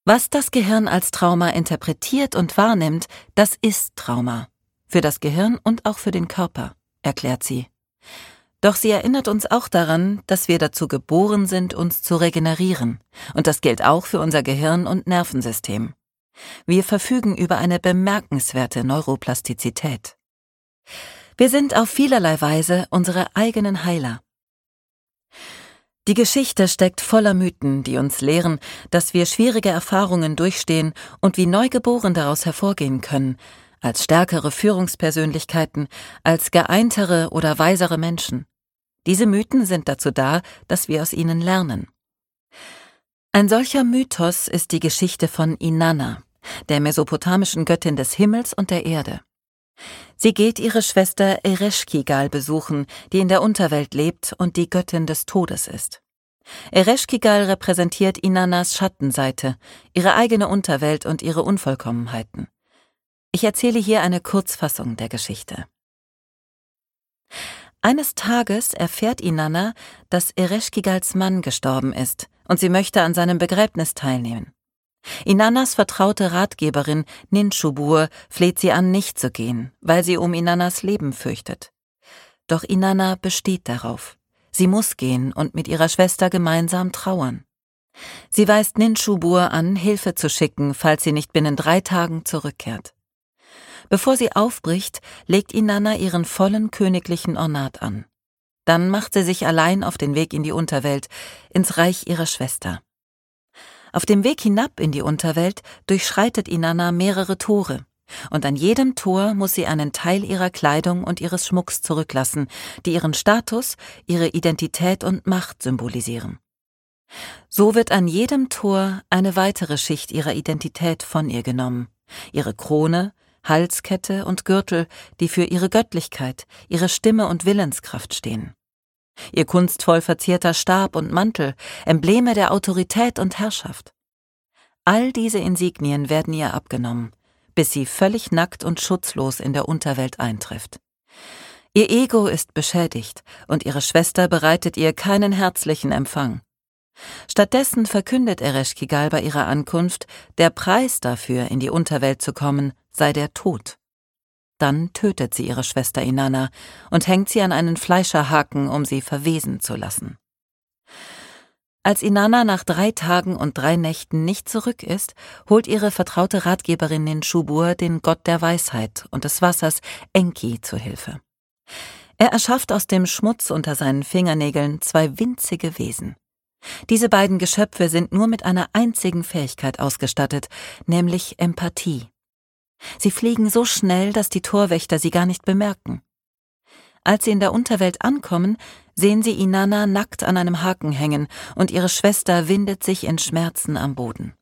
Was das Gehirn als Trauma interpretiert und wahrnimmt, das ist Trauma. Für das Gehirn und auch für den Körper, erklärt sie. Doch sie erinnert uns auch daran, dass wir dazu geboren sind, uns zu regenerieren. Und das gilt auch für unser Gehirn und Nervensystem. Wir verfügen über eine bemerkenswerte Neuroplastizität. Wir sind auf vielerlei Weise unsere eigenen Heiler. Die Geschichte steckt voller Mythen, die uns lehren, dass wir schwierige Erfahrungen durchstehen und wie neugeboren daraus hervorgehen können, als stärkere Führungspersönlichkeiten, als geeintere oder weisere Menschen. Diese Mythen sind dazu da, dass wir aus ihnen lernen. Ein solcher Mythos ist die Geschichte von Inanna, der mesopotamischen Göttin des Himmels und der Erde. Sie geht ihre Schwester Ereshkigal besuchen, die in der Unterwelt lebt und die Göttin des Todes ist. Ereshkigal repräsentiert Inannas Schattenseite, ihre eigene Unterwelt und ihre Unvollkommenheiten. Ich erzähle hier eine Kurzfassung der Geschichte. Eines Tages erfährt Inanna, dass Ereshkigals Mann gestorben ist und sie möchte an seinem Begräbnis teilnehmen. Inannas vertraute Ratgeberin Ninshubur fleht sie an, nicht zu gehen, weil sie um Inannas Leben fürchtet. Doch Inanna besteht darauf. Sie muss gehen und mit ihrer Schwester gemeinsam trauern. Sie weist Ninshubur an, Hilfe zu schicken, falls sie nicht binnen 3 Tagen zurückkehrt. Bevor sie aufbricht, legt Inanna ihren vollen königlichen Ornat an. Dann macht sie sich allein auf den Weg in die Unterwelt, ins Reich ihrer Schwester. Auf dem Weg hinab in die Unterwelt durchschreitet Inanna mehrere Tore, und an jedem Tor muss sie einen Teil ihrer Kleidung und ihres Schmucks zurücklassen, die ihren Status, ihre Identität und Macht symbolisieren. So wird an jedem Tor eine weitere Schicht ihrer Identität von ihr genommen, ihre Krone, Halskette und Gürtel, die für ihre Göttlichkeit, ihre Stimme und Willenskraft stehen. Ihr kunstvoll verzierter Stab und Mantel, Embleme der Autorität und Herrschaft. All diese Insignien werden ihr abgenommen, bis sie völlig nackt und schutzlos in der Unterwelt eintrifft. Ihr Ego ist beschädigt und ihre Schwester bereitet ihr keinen herzlichen Empfang. Stattdessen verkündet Ereshkigal bei ihrer Ankunft, der Preis dafür, in die Unterwelt zu kommen, sei der Tod. Dann tötet sie ihre Schwester Inanna und hängt sie an einen Fleischerhaken, um sie verwesen zu lassen. Als Inanna nach 3 Tagen und 3 Nächten nicht zurück ist, holt ihre vertraute Ratgeberin Ninshubur den Gott der Weisheit und des Wassers Enki zu Hilfe. Er erschafft aus dem Schmutz unter seinen Fingernägeln 2 winzige Wesen. Diese beiden Geschöpfe sind nur mit einer einzigen Fähigkeit ausgestattet, nämlich Empathie. Sie fliegen so schnell, dass die Torwächter sie gar nicht bemerken. Als sie in der Unterwelt ankommen, sehen sie Inanna nackt an einem Haken hängen und ihre Schwester windet sich in Schmerzen am Boden.